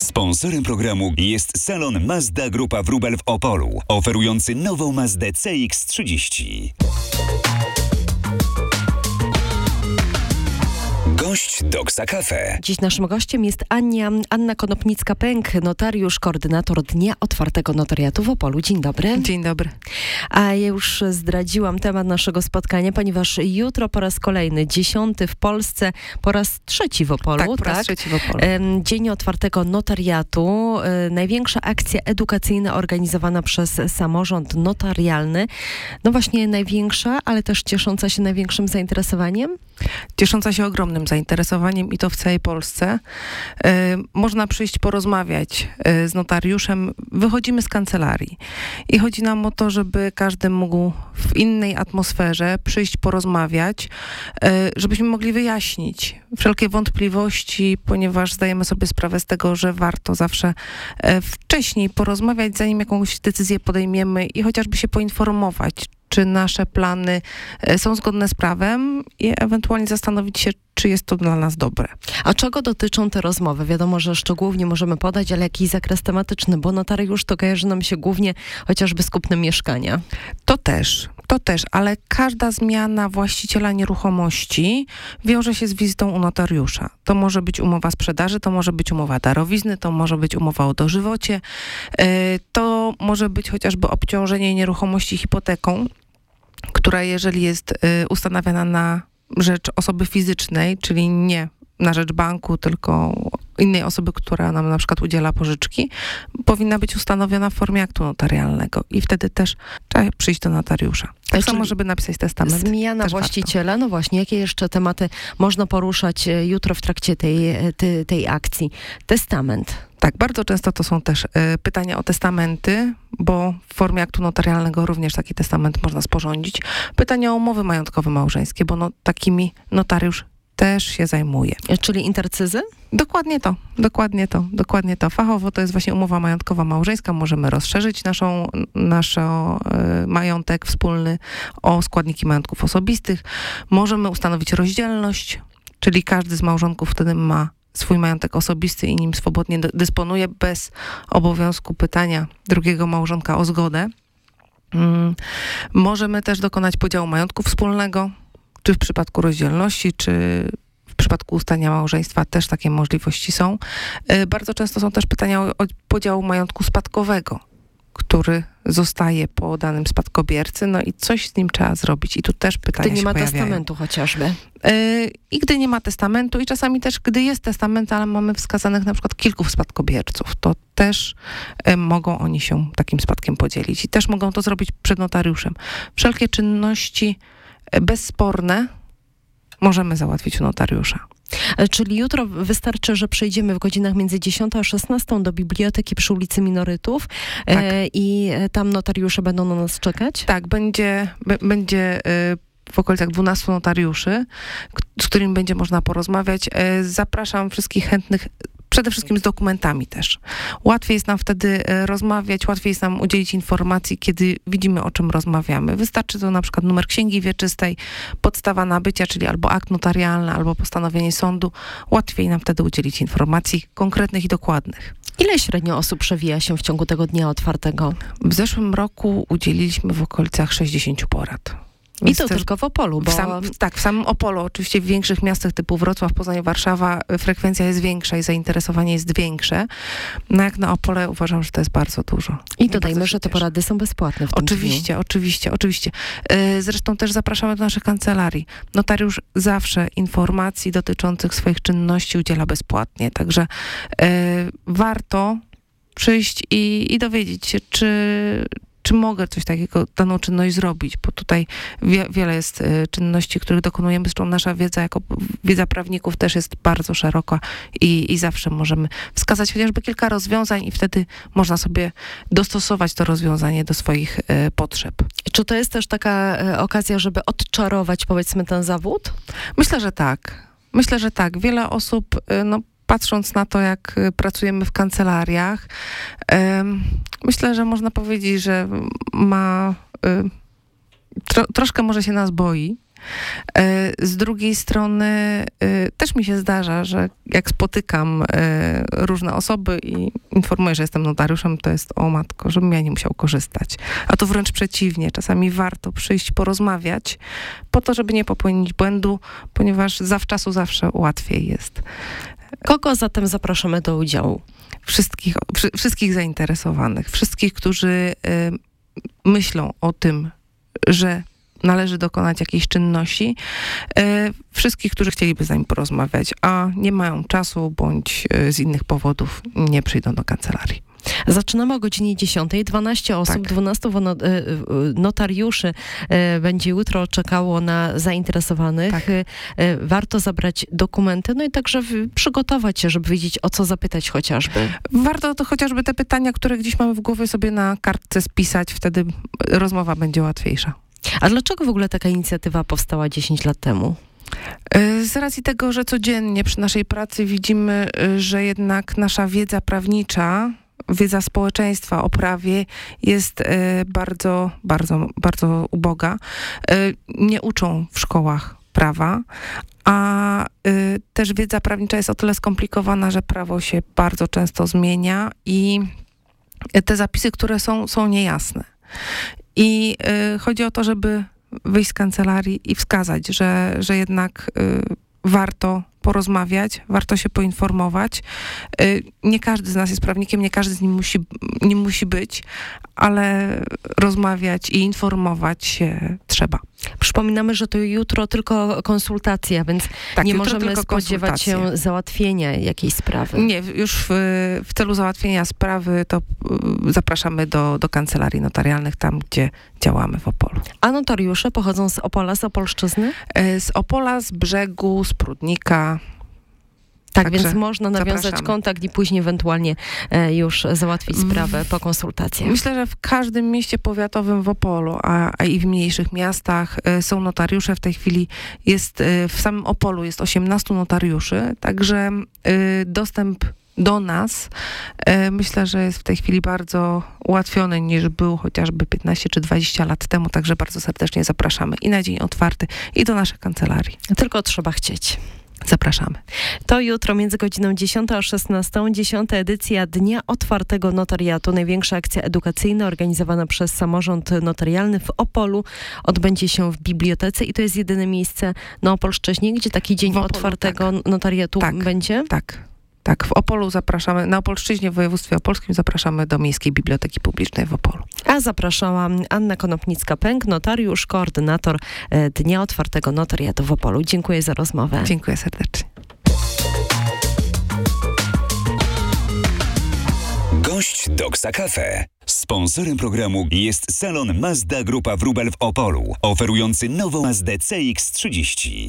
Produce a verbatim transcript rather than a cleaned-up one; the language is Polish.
Sponsorem programu jest salon Mazda Grupa Wróbel w Opolu, oferujący nową Mazdę C X trzydzieści. Gość Doksa Cafe. Dziś naszym gościem jest Ania, Anna Konopnicka-Pęk, notariusz, koordynator Dnia Otwartego Notariatu w Opolu. Dzień dobry. Dzień dobry. A ja już zdradziłam temat naszego spotkania, ponieważ jutro po raz kolejny, dziesiąty w Polsce, po raz trzeci w Opolu. Tak, po raz tak? trzeci w Opolu. Dzień Otwartego Notariatu. Największa akcja edukacyjna organizowana przez samorząd notarialny. No właśnie największa, ale też ciesząca się największym zainteresowaniem? Ciesząca się ogromnym zainteresowaniem i to w całej Polsce. Y, można przyjść porozmawiać y, z notariuszem. Wychodzimy z kancelarii i chodzi nam o to, żeby każdy mógł w innej atmosferze przyjść porozmawiać, y, żebyśmy mogli wyjaśnić wszelkie wątpliwości, ponieważ zdajemy sobie sprawę z tego, że warto zawsze y, wcześniej porozmawiać, zanim jakąś decyzję podejmiemy i chociażby się poinformować, czy nasze plany są zgodne z prawem i ewentualnie zastanowić się, czy jest to dla nas dobre. A czego dotyczą te rozmowy? Wiadomo, że szczegółów nie możemy podać, ale jakiś zakres tematyczny, bo notariusz to kojarzy nam się głównie chociażby z kupnem mieszkania. To też, to też, ale każda zmiana właściciela nieruchomości wiąże się z wizytą u notariusza. To może być umowa sprzedaży, to może być umowa darowizny, to może być umowa o dożywocie, to może być chociażby obciążenie nieruchomości hipoteką, która jeżeli jest ustanawiana na rzecz osoby fizycznej, czyli nie na rzecz banku, tylko innej osoby, która nam na przykład udziela pożyczki, powinna być ustanowiona w formie aktu notarialnego i wtedy też trzeba przyjść do notariusza. Tak samo, żeby napisać testament. Zmiana właściciela, warto. No właśnie, jakie jeszcze tematy można poruszać jutro w trakcie tej, tej, tej akcji? Testament. Tak, bardzo często to są też y, pytania o testamenty, bo w formie aktu notarialnego również taki testament można sporządzić. Pytania o umowy majątkowe małżeńskie, bo no, takimi notariusz też się zajmuje. Czyli intercyzy? Dokładnie to, dokładnie to, dokładnie to. Fachowo to jest właśnie umowa majątkowa małżeńska. Możemy rozszerzyć naszą, nasz y, majątek wspólny o składniki majątków osobistych. Możemy ustanowić rozdzielność, czyli każdy z małżonków wtedy ma swój majątek osobisty i nim swobodnie dysponuje bez obowiązku pytania drugiego małżonka o zgodę. Mm. Możemy też dokonać podziału majątku wspólnego, czy w przypadku rozdzielności, czy w przypadku ustania małżeństwa też takie możliwości są. Yy, bardzo często są też pytania o, o podział majątku spadkowego, który zostaje po danym spadkobiercy, no i coś z nim trzeba zrobić. I tu też pytania się pojawiają. Gdy nie ma testamentu chociażby. Yy, I gdy nie ma testamentu i czasami też, gdy jest testament, ale mamy wskazanych na przykład kilku spadkobierców, to też yy, mogą oni się takim spadkiem podzielić i też mogą to zrobić przed notariuszem. Wszelkie czynności bezsporne możemy załatwić u notariusza. Czyli jutro wystarczy, że przejdziemy w godzinach między dziesiątą a szesnastą do biblioteki przy ulicy Minorytów tak. e, i tam notariusze będą na nas czekać? Tak, będzie, b- będzie e, w okolicach dwunastu notariuszy, k- z którymi będzie można porozmawiać. E, zapraszam wszystkich chętnych, przede wszystkim z dokumentami też. Łatwiej jest nam wtedy rozmawiać, łatwiej jest nam udzielić informacji, kiedy widzimy, o czym rozmawiamy. Wystarczy to na przykład numer księgi wieczystej, podstawa nabycia, czyli albo akt notarialny, albo postanowienie sądu. Łatwiej nam wtedy udzielić informacji konkretnych i dokładnych. Ile średnio osób przewija się w ciągu tego dnia otwartego? W zeszłym roku udzieliliśmy w okolicach sześćdziesięciu porad. I to tylko w Opolu, bo... W sam, tak, w samym Opolu. Oczywiście w większych miastach typu Wrocław, Poznań, Warszawa frekwencja jest większa i zainteresowanie jest większe. No jak na Opole uważam, że to jest bardzo dużo. I dodajmy, że te porady są bezpłatne w tym Oczywiście, dniu. oczywiście, oczywiście. Zresztą też zapraszamy do naszych kancelarii. Notariusz zawsze informacji dotyczących swoich czynności udziela bezpłatnie, także y, warto przyjść i, i dowiedzieć się, czy... czy mogę coś takiego, daną czynność zrobić, bo tutaj wie, wiele jest y, czynności, których dokonujemy, zresztą nasza wiedza jako wiedza prawników też jest bardzo szeroka i, i zawsze możemy wskazać chociażby kilka rozwiązań i wtedy można sobie dostosować to rozwiązanie do swoich y, potrzeb. Czy to jest też taka y, okazja, żeby odczarować, powiedzmy, ten zawód? Myślę, że tak. Myślę, że tak. Wiele osób, y, no patrząc na to, jak pracujemy w kancelariach, myślę, że można powiedzieć, że ma tro, troszkę może się nas boi, Z drugiej strony też mi się zdarza, że jak spotykam różne osoby i informuję, że jestem notariuszem, to jest o matko, żebym ja nie musiał korzystać. A to wręcz przeciwnie. Czasami warto przyjść, porozmawiać po to, żeby nie popełnić błędu, ponieważ zawczasu zawsze łatwiej jest. Kogo zatem zapraszamy do udziału? Wszystkich, wszy, wszystkich zainteresowanych, wszystkich, którzy y, myślą o tym, że należy dokonać jakiejś czynności, y, wszystkich, którzy chcieliby z nami porozmawiać, a nie mają czasu bądź y, z innych powodów nie przyjdą do kancelarii. Zaczynamy o godzinie dziesiątej. dwanaście osób, tak. dwunastu notariuszy będzie jutro czekało na zainteresowanych. Tak. Warto zabrać dokumenty, no i także przygotować się, żeby wiedzieć, o co zapytać chociażby. Warto to chociażby te pytania, które gdzieś mamy w głowie, sobie na kartce spisać, wtedy rozmowa będzie łatwiejsza. A dlaczego w ogóle taka inicjatywa powstała dziesięć lat temu? Z racji tego, że codziennie przy naszej pracy widzimy, że jednak nasza wiedza prawnicza, wiedza społeczeństwa o prawie jest bardzo, bardzo, bardzo uboga. Nie uczą w szkołach prawa, a też wiedza prawnicza jest o tyle skomplikowana, że prawo się bardzo często zmienia i te zapisy, które są, są niejasne. I chodzi o to, żeby wyjść z kancelarii i wskazać, że, że jednak warto porozmawiać, warto się poinformować. Nie każdy z nas jest prawnikiem, nie każdy z nim musi, nie musi być, ale rozmawiać i informować się trzeba. Przypominamy, że to jutro tylko konsultacja, więc tak, nie możemy spodziewać się załatwienia jakiejś sprawy. Nie, już w, w celu załatwienia sprawy to zapraszamy do, do kancelarii notarialnych, tam gdzie działamy w Opolu. A notariusze pochodzą z Opola, z Opolszczyzny? Z Opola, z Brzegu, z Prudnika. Tak, Także więc można nawiązać zapraszamy. Kontakt i później ewentualnie e, już załatwić sprawę po konsultacjach. Myślę, że w każdym mieście powiatowym w Opolu, a, a i w mniejszych miastach e, są notariusze. W tej chwili jest, e, w samym Opolu jest osiemnastu notariuszy, także e, dostęp do nas e, myślę, że jest w tej chwili bardzo ułatwiony niż był chociażby piętnaście czy dwadzieścia lat temu, także bardzo serdecznie zapraszamy i na dzień otwarty, i do naszych kancelarii. Tylko trzeba chcieć. Zapraszamy. To jutro między godziną dziesiątą a szesnastą, dziesiąta edycja Dnia Otwartego Notariatu. Największa akcja edukacyjna organizowana przez samorząd notarialny w Opolu odbędzie się w bibliotece i to jest jedyne miejsce na Opolszczyźnie, gdzie taki Dzień Opolu, Otwartego tak. Notariatu tak, będzie? Tak. Tak, w Opolu zapraszamy, na Opolszczyźnie w województwie opolskim zapraszamy do Miejskiej Biblioteki Publicznej w Opolu. A zapraszała Anna Konopnicka-Pęk, notariusz, koordynator Dnia Otwartego Notariatu w Opolu. Dziękuję za rozmowę. Dziękuję serdecznie. Gość Doksa Cafe. Sponsorem programu jest salon Mazda Grupa Wróbel w Opolu, oferujący nową Mazdę C X trzydzieści.